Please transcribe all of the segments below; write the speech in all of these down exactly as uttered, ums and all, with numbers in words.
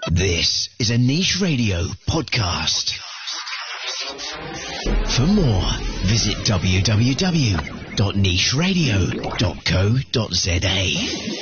This is a Niche Radio podcast. For more, visit w w w dot niche radio dot co dot z a.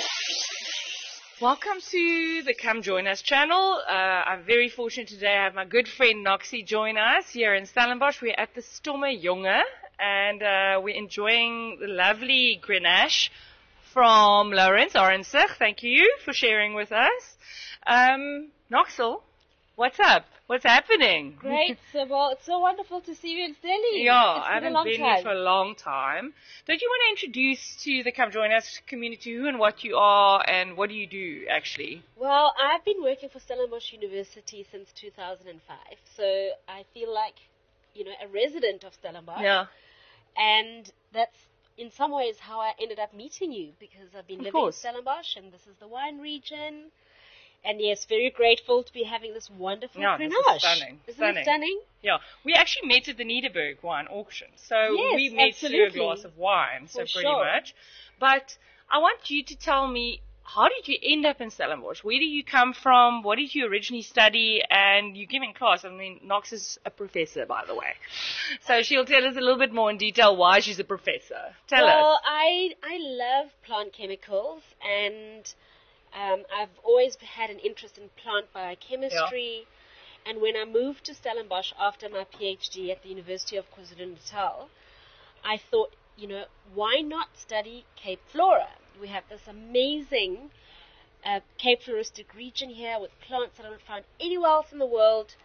Welcome to the Come Join Us channel. Uh, I'm very fortunate today. I have my good friend Noxie join us here in Stellenbosch. We're at the Stomme Jonge and uh, we're enjoying the lovely Grenache from Lawrence Orensig. Thank you for sharing with us. Um, Noxel, what's up? What's happening? Great, so well, it's so wonderful to see you in Delhi. Yeah, it's I haven't been, been time. here for a long time. Don't you want to introduce to the Come Join Us community who and what you are and what do you do actually? Well, I've been working for Stellenbosch University since two thousand five, so I feel like, you know, a resident of Stellenbosch. Yeah. And that's in some ways how I ended up meeting you, because I've been Of living course. in Stellenbosch and this is the wine region. And yes, very grateful to be having this wonderful Yeah, this is Grenache. stunning. Isn't Stunning. it stunning? Yeah, we actually met at the Nederberg wine auction. So Yes, we met through a absolutely. glass of wine, so For pretty sure. much. But I want you to tell me, how did you end up in Stellenbosch? Where do you come from? What did you originally study? And you give in class. I mean, Knox is a professor, by the way. So she'll tell us a little bit more in detail why she's a professor. Tell well, us. I I love plant chemicals, and um, I've always had an interest in plant biochemistry. And when I moved to Stellenbosch after my PhD at the University of KwaZulu-Natal, I thought, you know, why not study Cape Flora? We have this amazing uh, Cape Floristic region here with plants that I don't find anywhere else in the world,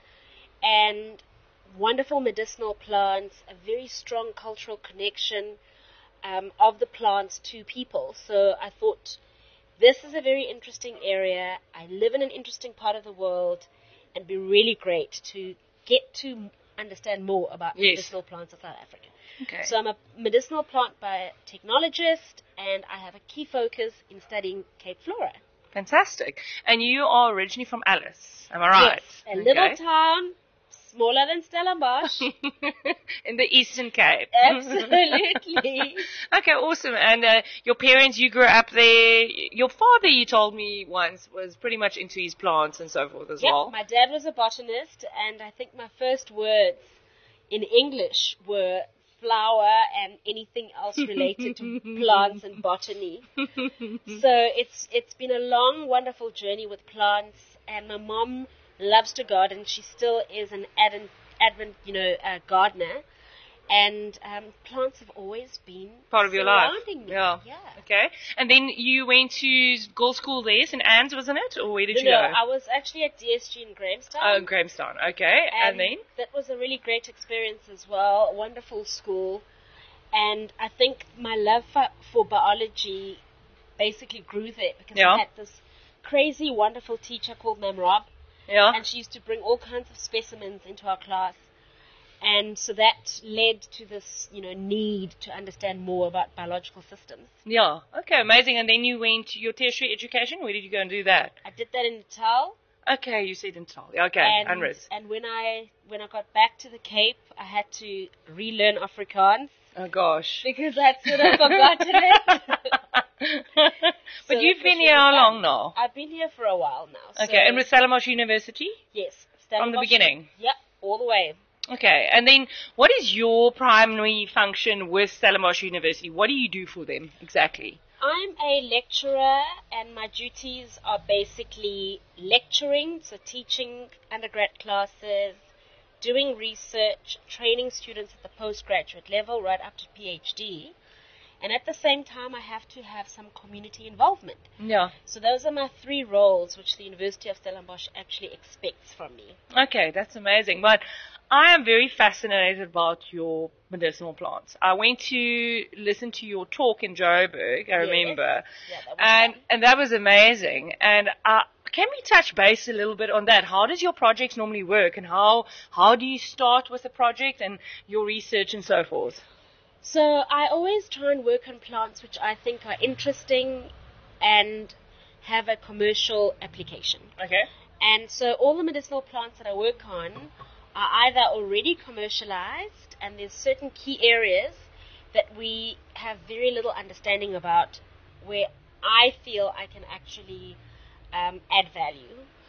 and wonderful medicinal plants, a very strong cultural connection um, of the plants to people. So I thought, this is a very interesting area. I live in an interesting part of the world, and it'd be really great to get to understand more about Yes. medicinal plants of South Africa. Okay. So I'm a medicinal plant biotechnologist, and I have a key focus in studying Cape Flora. Fantastic. And you are originally from Alice, am I right? Yes, a little Okay. town, smaller than Stellenbosch. In the Eastern Cape. Absolutely. Okay, awesome. And uh, your parents, you grew up there. Your father, you told me once, was pretty much into his plants and so forth as Yep, well. my dad was a botanist, and I think my first words in English were flower and anything else related to plants and botany. So it's it's been a long, wonderful journey with plants, and my mom loves to garden. She still is an advent, advent you know, uh, gardener, and um, plants have always been Part of your life. surrounding me. Yeah. yeah. Okay. And then you went to girls' school there, Saint Anne's, wasn't it? Or where did No, you no, go? I was actually at D S G in Grahamstown. Oh, Grahamstown. Okay. And, then? that was a really great experience as well. A wonderful school. And I think my love for, for biology basically grew there, because Yeah. I had this crazy, wonderful teacher called Ma'am Rob. Yeah. And she used to bring all kinds of specimens into our class. And so that led to this, you know, need to understand more about biological systems. Yeah. Okay, amazing. And then you went to your tertiary education. Where did you go and do that? I did that in Natal. Okay, you said in Tal. Okay, And, Unris. and when I when I got back to the Cape, I had to relearn Afrikaans, Oh, gosh. because that's what I forgotten it. But So you've that been was here how really long fun. now? I've been here for a while now. Okay, so and with Stellenbosch University? yes, From the Stellenbosch- beginning? Yep, all the way. Okay, and then what is your primary function with Stellenbosch University? What do you do for them exactly? I'm a lecturer, and my duties are basically lecturing, so teaching undergrad classes, doing research, training students at the postgraduate level right up to PhD. And at the same time, I have to have some community involvement. Yeah. So those are my three roles which the University of Stellenbosch actually expects from me. Okay, that's amazing. But I am very fascinated about your medicinal plants. I went to listen to your talk in Joburg, I Yes. remember. Yeah, that was and fun. and that was amazing. And uh, can we touch base a little bit on that? How does your projects normally work, and how how do you start with a project and your research and so forth? So I always try and work on plants which I think are interesting and have a commercial application. Okay. And so all the medicinal plants that I work on are either already commercialized, and there's certain key areas that we have very little understanding about, where I feel I can actually um, add value.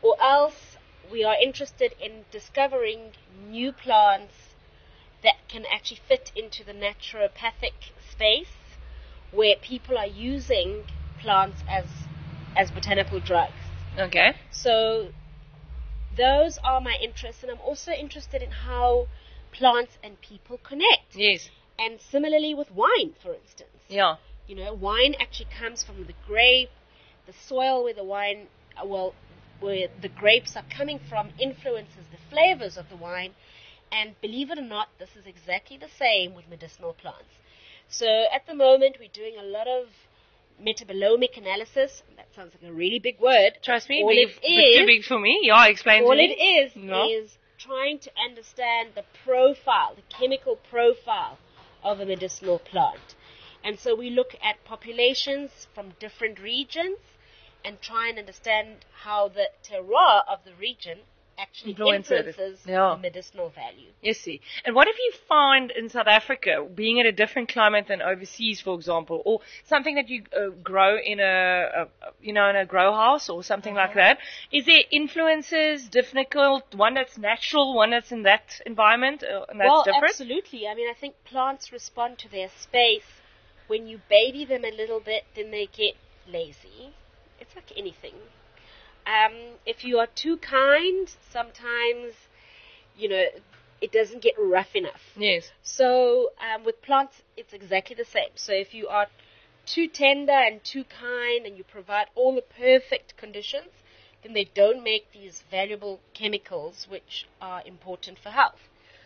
or else we are interested in discovering new plants that can actually fit into the naturopathic space where people are using plants as as botanical drugs. Okay. So those are my interests, and I'm also interested in how plants and people connect. Yes. And similarly with wine, for instance. Yeah. You know, wine actually comes from the grape, the soil where the wine, uh, well, where the grapes are coming from influences the flavors of the wine. And believe it or not, this is exactly the same with medicinal plants. So at the moment, we're doing a lot of metabolomic analysis. That sounds like a really big word. Trust me, all big, it is, too big for me. Yeah, explain all to me. it is No. is trying to understand the profile, the chemical profile of a medicinal plant. And so we look at populations from different regions and try and understand how the terroir of the region actually Influence it. influences Yeah. the medicinal value. Yes, see. And what if you find in South Africa, being in a different climate than overseas, for example, or something that you uh, grow in a, a, you know, in a grow house or something Uh-huh. like that? Is there influences, difficult, one that's natural, one that's in that environment, uh, and that's well, different? absolutely. I mean, I think plants respond to their space. When you baby them a little bit, then they get lazy. It's like anything. Um, if you are too kind, sometimes, you know, it doesn't get rough enough. Yes. So um, with plants, it's exactly the same. So if you are too tender and too kind and you provide all the perfect conditions, then they don't make these valuable chemicals which are important for health.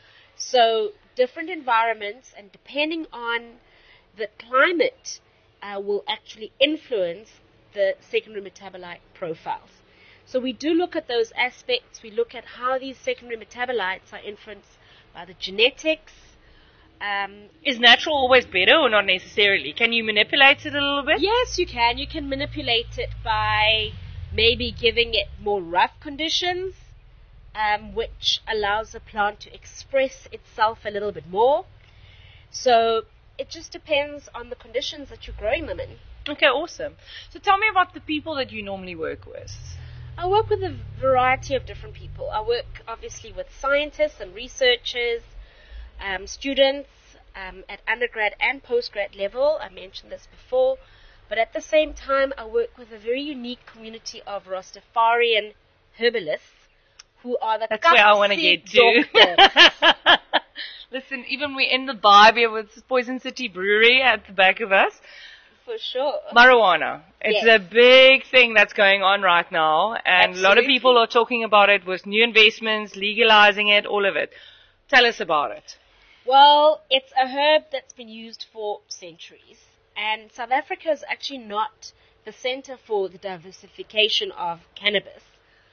So different environments, and depending on the climate, uh, will actually influence the secondary metabolite profiles. So we do look at those aspects. We look at how these secondary metabolites are influenced by the genetics. Um, Is natural always better or not necessarily? Can you manipulate it a little bit? yes, you can. You can manipulate it by maybe giving it more rough conditions, um, which allows the plant to express itself a little bit more. So it just depends on the conditions that you're growing them in. Okay, awesome. So tell me about the people that you normally work with. I work with a variety of different people. I work obviously with scientists and researchers, um, students um, at undergrad and postgrad level. I mentioned this before. But at the same time, I work with a very unique community of Rastafarian herbalists who are the That's where I want to get to. Listen, even we're in the vibe here with Poison City Brewery at the back of us. For sure. Marijuana. It's Yes. a big thing that's going on right now, and a lot of Absolutely. people are talking about it with new investments, legalizing it, all of it. Tell us about it. Well, it's a herb that's been used for centuries, and South Africa is actually not the center for the diversification of cannabis.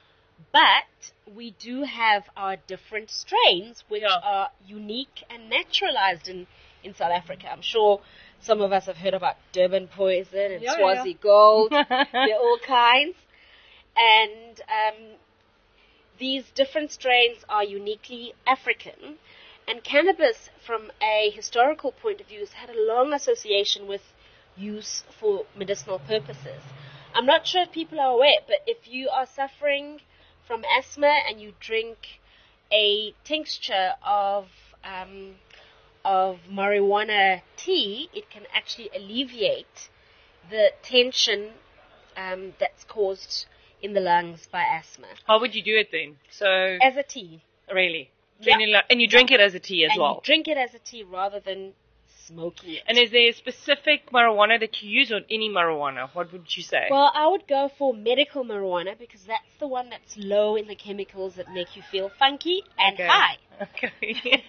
But we do have our different strains which Yeah. are unique and naturalized in, in South Africa. I'm sure some of us have heard about Durban Poison and Yeah, Swazi yeah. Gold. They're all kinds. And um, these different strains are uniquely African. And cannabis, from a historical point of view, has had a long association with use for medicinal purposes. I'm not sure if people are aware, but if you are suffering from asthma and you drink a tincture of um, of marijuana tea, it can actually alleviate the tension um, that's caused in the lungs by asthma. How would you do it then? So, As a tea. really? Yeah. Can you li- And you drink it as a tea as and well? you drink it as a tea rather than smoking it. And is there a specific marijuana that you use, or any marijuana? What would you say? Well, I would go for medical marijuana because that's the one that's low in the chemicals that make you feel funky and Okay. high. Okay.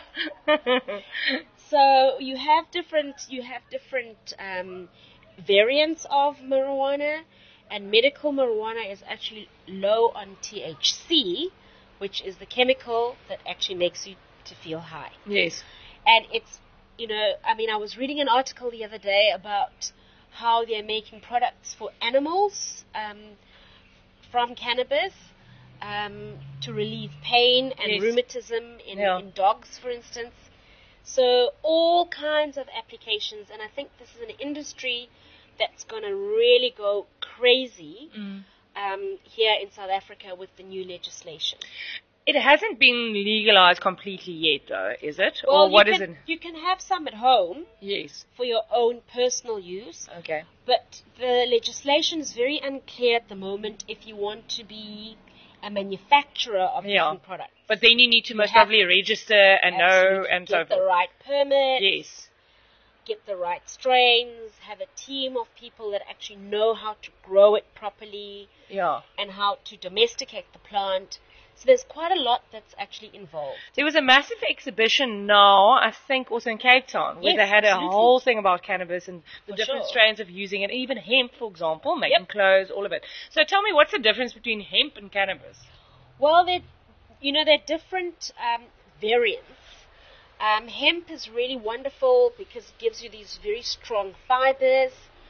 So you have different you have different um, variants of marijuana, and medical marijuana is actually low on T H C, which is the chemical that actually makes you to feel high. Yes. And it's, you know, I mean, I was reading an article the other day about how they're making products for animals um, from cannabis um, to relieve pain and Yes. rheumatism in, Yeah. in dogs, for instance. So all kinds of applications, and I think this is an industry that's going to really go crazy Mm. um, here in South Africa with the new legislation. It hasn't been legalized completely yet, though, is it? Well, or what you is can, it? You can have some at home Yes. for your own personal use. Okay. But the legislation is very unclear at the moment if you want to be a manufacturer of Yeah. different products. But then you need to You most have probably register and know Absolutely. and Get so the forth. right permit. Yes. Get the right strains, have a team of people that actually know how to grow it properly Yeah. and how to domesticate the plant. So there's quite a lot that's actually involved. There was a massive exhibition now, I think also in Cape Town, where Yes, they had absolutely. a whole thing about cannabis and the For different sure. strains of using it, even hemp, for example, making Yep. clothes, all of it. So tell me, what's the difference between hemp and cannabis? Well, they're, you know, they're different um, variants. Um, hemp is really wonderful because it gives you these very strong fibers.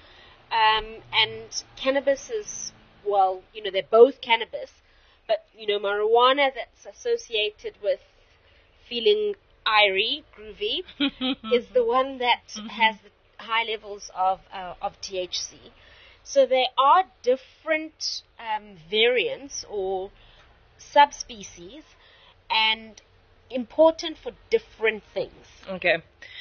Um, and cannabis is, well, you know, they're both cannabis. But, you know, marijuana that's associated with feeling airy, groovy, is the one that Mm-hmm. has the high levels of, uh, of T H C. So there are different um, variants or subspecies and important for different things. Okay.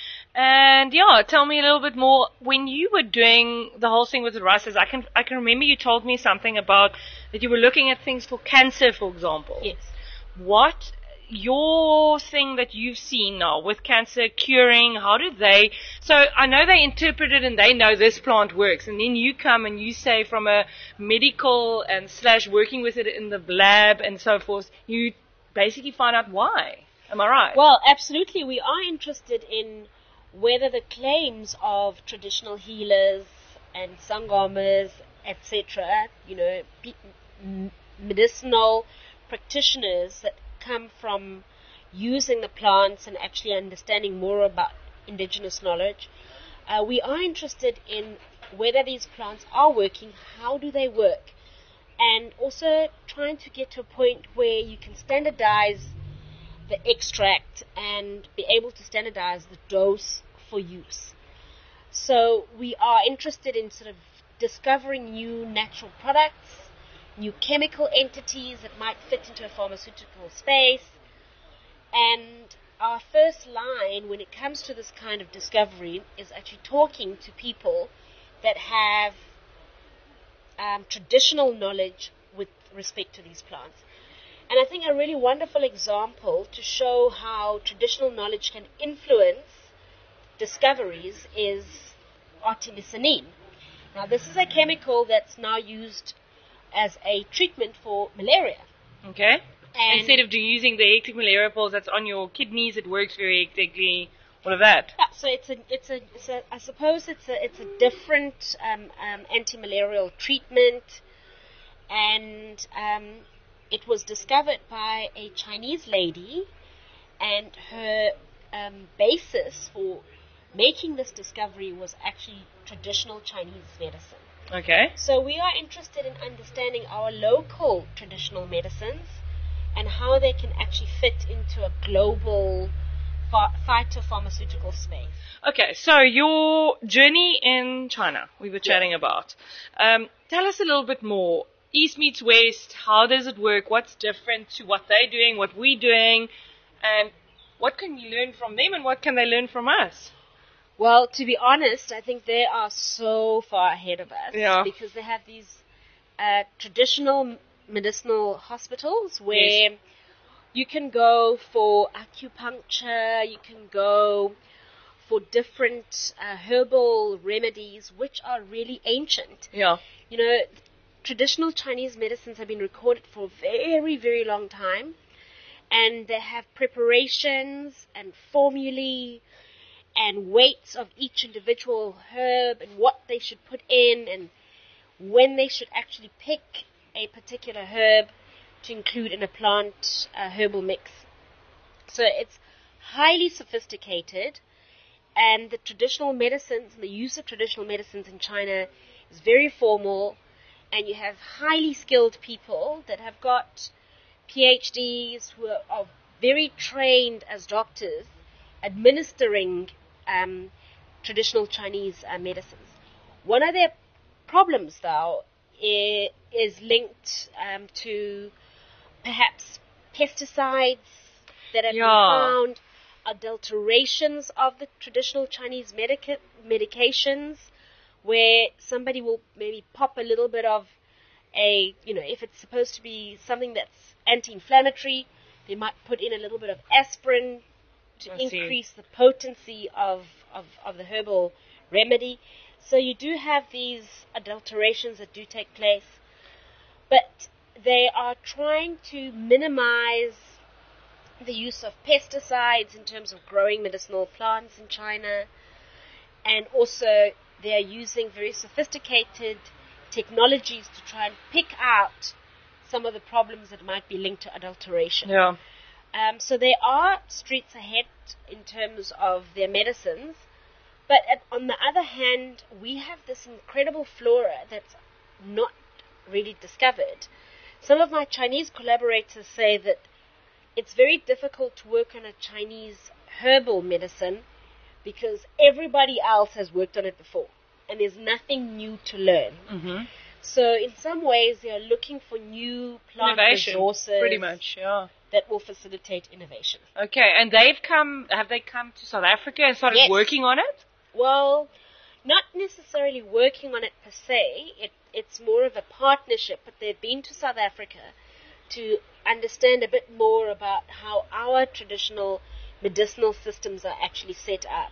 And yeah, tell me a little bit more. When you were doing the whole thing with the Russes, I can I can remember you told me something about that you were looking at things for cancer, for example. Yes. What your thing that you've seen now with cancer curing? How do they? So I know they interpret it and they know this plant works, and then you come and you say from a medical and slash working with it in the lab and so forth, you basically find out why. Am I right? Well, absolutely. We are interested in whether the claims of traditional healers and sangomas, et cetera, you know, pe- m- medicinal practitioners that come from using the plants and actually understanding more about indigenous knowledge, uh, we are interested in whether these plants are working, how do they work, and also trying to get to a point where you can standardize the extract and be able to standardize the dose for use. So we are interested in sort of discovering new natural products, new chemical entities that might fit into a pharmaceutical space. And our first line when it comes to this kind of discovery is actually talking to people that have um, traditional knowledge with respect to these plants. And I think a really wonderful example to show how traditional knowledge can influence discoveries is artemisinin. Now, this is a chemical that's now used as a treatment for malaria. Okay. And Instead of do- using the hectic malaria pills that's on your kidneys, it works very hectically, all of that. yeah, so it's a, it's a, it's a, I suppose it's a, it's a different um, um, anti-malarial treatment, and um, it was discovered by a Chinese lady, and her um, basis for making this discovery was actually traditional Chinese medicine. Okay. So we are interested in understanding our local traditional medicines and how they can actually fit into a global ph- phytopharmaceutical space. Okay, so your journey in China, we were chatting about. Um, tell us a little bit more. East meets West, how does it work? What's different to what they're doing, what we're doing? And what can we learn from them and what can they learn from us? Well, to be honest, I think they are so far ahead of us Yeah. because they have these uh, traditional medicinal hospitals where Yes. you can go for acupuncture, you can go for different uh, herbal remedies which are really ancient. Yeah. You know, traditional Chinese medicines have been recorded for a very, very long time, and they have preparations and formulae and weights of each individual herb and what they should put in and when they should actually pick a particular herb to include in a plant uh, herbal mix. So it's highly sophisticated, and the traditional medicines, the use of traditional medicines in China is very formal, and you have highly skilled people that have got P H Ds who are, are very trained as doctors administering um, traditional Chinese uh, medicines. One of their problems, though, i- is linked um, to perhaps pesticides that have Yeah. been found, adulterations of the traditional Chinese medica- medications, where somebody will maybe pop a little bit of a, you know, if it's supposed to be something that's anti-inflammatory, they might put in a little bit of aspirin to I see. increase the potency of, of, of the herbal remedy. So you do have these adulterations that do take place, but they are trying to minimize the use of pesticides in terms of growing medicinal plants in China, and also they are using very sophisticated technologies to try and pick out some of the problems that might be linked to adulteration. Yeah. Um, so they are streets ahead in terms of their medicines, but at, on the other hand, we have this incredible flora that's not really discovered. Some of my Chinese collaborators say that it's very difficult to work on a Chinese herbal medicine because everybody else has worked on it before, and there's nothing new to learn. Mm-hmm. So in some ways, they are looking for new plant Innovation, resources pretty much, yeah. that will facilitate innovation. Okay, and they've come, have they come to South Africa and started Yes. working on it? Well, not necessarily working on it per se. It, it's more of a partnership, but they've been to South Africa to understand a bit more about how our traditional medicinal systems are actually set up,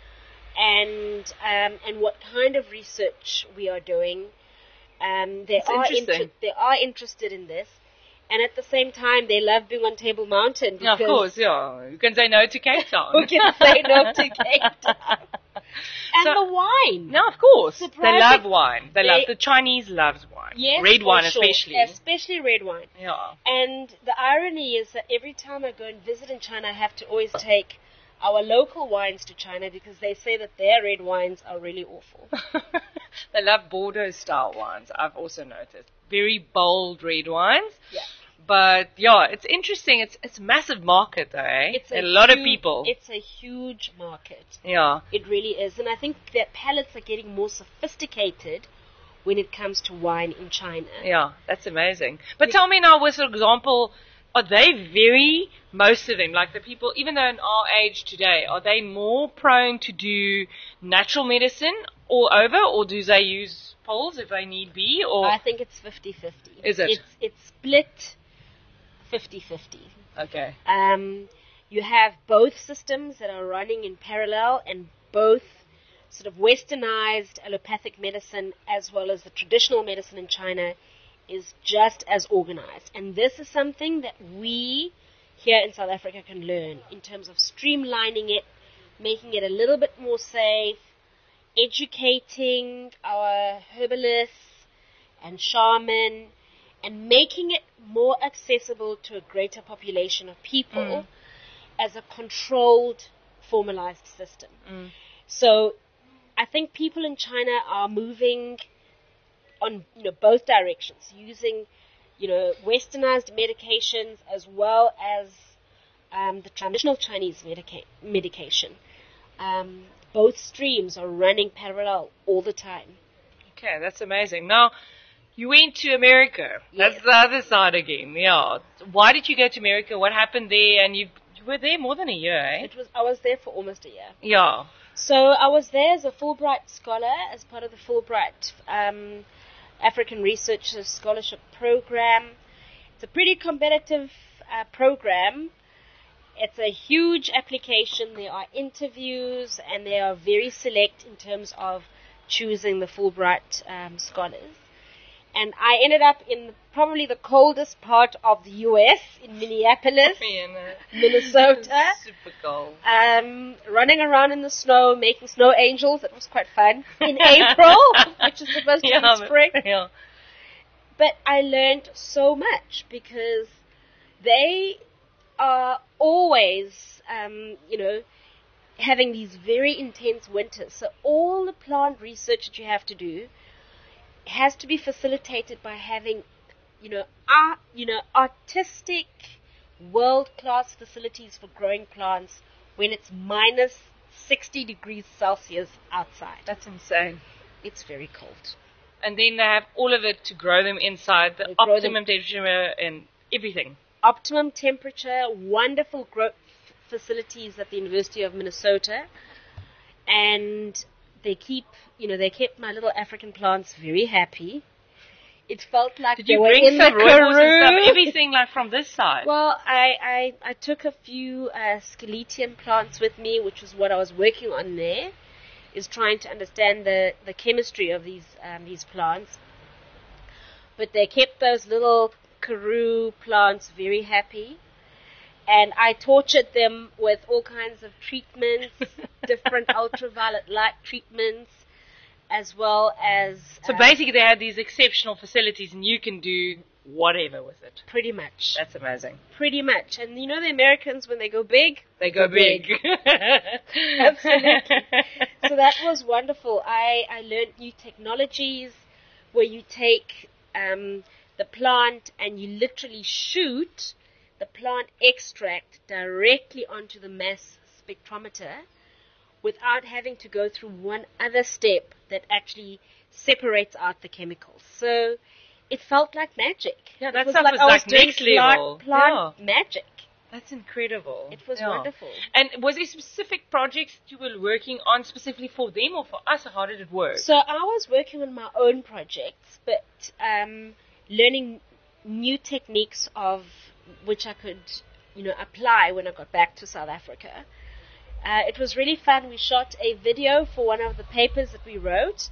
and um, and what kind of research we are doing. Um, they That's are interesting. inter- they are interested in this, and at the same time, they love being on Table Mountain. Yeah, of because course, yeah. You can say no to Cape Town. Who can say no to Cape Town? And So- the wine. No, of course. They Surprising- love wine. They, They- love, the Chinese loves wine. Yes, Red for wine sure. especially. Especially red wine. Yeah. And the irony is that every time I go and visit in China, I have to always take our local wines to China because they say that their red wines are really awful. They love Bordeaux style wines, I've also noticed. Very bold red wines. Yeah. But yeah, it's interesting. It's it's a massive market though, eh? It's a, lot of huge- people. It's a huge market. Yeah. It really is. And I think that palates are getting more sophisticated when it comes to wine in China. Yeah, that's amazing. But tell me now, with for example, are they very, most of them, like the people, even though in our age today, are they more prone to do natural medicine all over, or do they use pills if they need be, or? I think it's fifty-fifty. Is it? It's, it's split fifty-fifty. Okay. Um, you have both systems that are running in parallel, and both sort of westernized allopathic medicine as well as the traditional medicine in China is just as organized. And this is something that we here in South Africa can learn in terms of streamlining it, making it a little bit more safe, educating our herbalists and shaman, and making it more accessible to a greater population of people Mm. as a controlled, formalized system. Mm. So I think people in China are moving on, you know, both directions, using, you know, westernized medications as well as um, the traditional Chinese medica- medication. Um, both streams are running parallel all the time. Okay, that's amazing. Now, you went to America. That's Yes. the other side again. Yeah. Why did you go to America? What happened there? And you, you were there more than a year, eh? It was I was there for almost a year. Yeah. So I was there as a Fulbright scholar, as part of the Fulbright um, African Researchers Scholarship Program. It's a pretty competitive uh, program. It's a huge application. There are interviews, and they are very select in terms of choosing the Fulbright um, scholars. And I ended up in probably the coldest part of the U S, in Minneapolis, Minnesota. Super cold. Um, running around in the snow, making snow angels. It was quite fun. In April, which is supposed to Yeah, be spring. but- yeah. But I learned so much because they are always, um, you know, having these very intense winters. So all the plant research that you have to do has to be facilitated by having, you know, art, you know, artistic, world-class facilities for growing plants when it's minus sixty degrees Celsius outside. That's insane. It's very cold. And then they have all of it to grow them inside, the They grow them- optimum temperature and everything. Optimum temperature, wonderful growth facilities at the University of Minnesota, and they keep, you know, they kept my little African plants very happy. It felt like Did they you were bring in some the rooibos and Karoo. stuff, everything like from this side? Well, I, I, I took a few uh, Scaletium plants with me, which was what I was working on there, is trying to understand the, the chemistry of these um, these plants. But they kept those little Karoo plants very happy. And I tortured them with all kinds of treatments, different ultraviolet light treatments, as well as... So uh, basically they had these exceptional facilities and you can do whatever with it. pretty much. That's amazing. Pretty much. And you know the Americans, when they go big, They go big. Absolutely. So that was wonderful. I, I learned new technologies where you take um, the plant and you literally shoot the plant extract directly onto the mass spectrometer without having to go through one other step that actually separates out the chemicals. So it felt like magic. Yeah, It that was stuff like was I was like doing next plant, level. plant magic. That's incredible. It was Yeah. wonderful. And was there specific projects that you were working on specifically for them or for us, or how did it work? So I was working on my own projects, but um, learning new techniques of which I could, you know, apply when I got back to South Africa. Uh, it was really fun. We shot a video for one of the papers that we wrote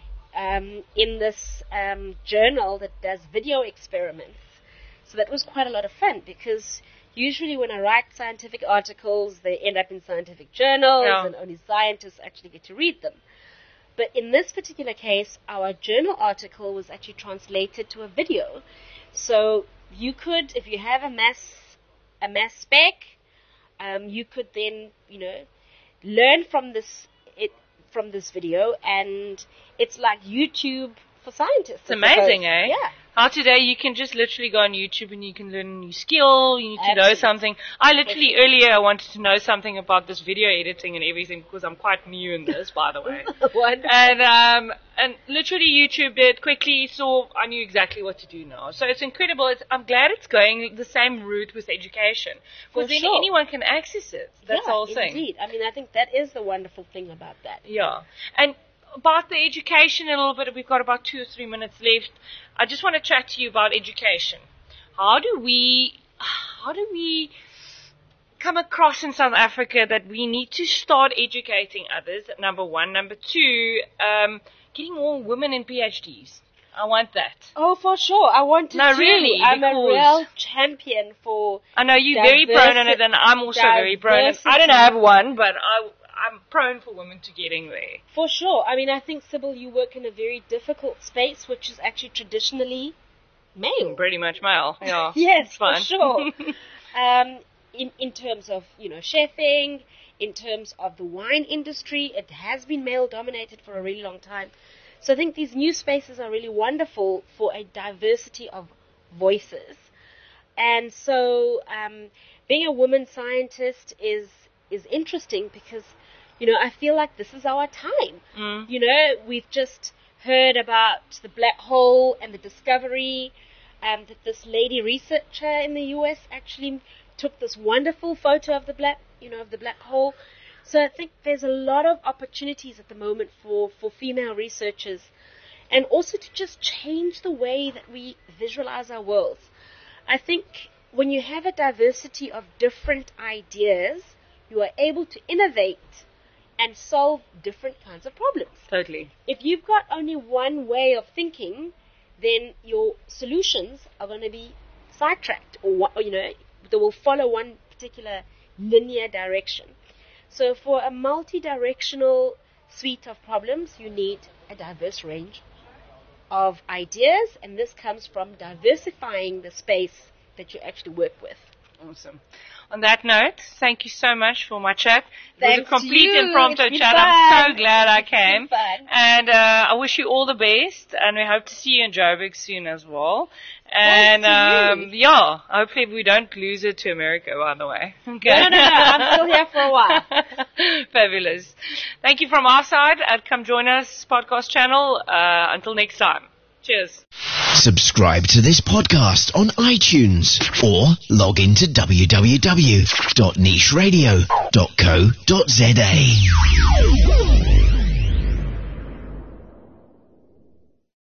um, in this um, journal that does video experiments. So that was quite a lot of fun because usually when I write scientific articles, they end up in scientific journals Yeah. and only scientists actually get to read them. But in this particular case, our journal article was actually translated to a video. So you could, if you have a mass, a mass spec, um, you could then, you know, learn from this, it, from this video, and it's like YouTube for scientists. It's amazing, eh? Yeah. How today you can just literally go on YouTube and you can learn a new skill, you need to know Absolutely. something. I literally earlier I wanted to know something about this video editing and everything because I'm quite new in this, by the way. Wonderful. And um, and literally YouTube did quickly, saw I knew exactly what to do now. So it's incredible. It's, I'm glad it's going the same route with education For because then sure. anyone can access it. That's yeah, the whole thing. Indeed. I mean, I think that is the wonderful thing about that. Yeah. And about the education a little bit, we've got about two or three minutes left. I just want to chat to you about education. How do we, how do we come across in South Africa that we need to start educating others, number one. Number two, um, getting more women in PhDs. I want that. Oh, for sure. I want to No, too. really, I'm a because- real champion for I know you're very Diversi- prone on it, and I'm also very prone. on it. I don't diversity. have one, but I, I'm prone for women to getting there. For sure. I mean, I think, Sybil, you work in a very difficult space, which is actually traditionally male. Pretty much male. Yeah. Yes, it's for fine. sure. um, in, in terms of, you know, chefing, in terms of the wine industry, it has been male-dominated for a really long time. So I think these new spaces are really wonderful for a diversity of voices. And so um, being a woman scientist is is interesting because, you know, I feel like this is our time. Mm. You know, we've just heard about the black hole and the discovery um, that this lady researcher in the U S actually took this wonderful photo of the black, you know, of the black hole. So I think there's a lot of opportunities at the moment for, for female researchers, and also to just change the way that we visualize our worlds. I think when you have a diversity of different ideas, you are able to innovate and solve different kinds of problems. Totally. If you've got only one way of thinking, then your solutions are going to be sidetracked, or, what- or you know, they will follow one particular linear direction. So for a multi-directional suite of problems, you need a diverse range of ideas, and this comes from diversifying the space that you actually work with. Awesome. On that note, thank you so much for my chat. It Thanks was a complete you. impromptu It's been chat. fun. I'm so glad I came. It's been fun. And uh, I wish you all the best, and we hope to see you in Joburg soon as well. And Thanks to um, yeah, hopefully we don't lose it to America, by the way. Okay. No, no, no, no. I'm still here for a while. Fabulous. Thank you from our side at Come Join Us podcast channel. Uh, until next time. Cheers. Subscribe to this podcast on iTunes or log into w w w dot niche radio dot co dot z a.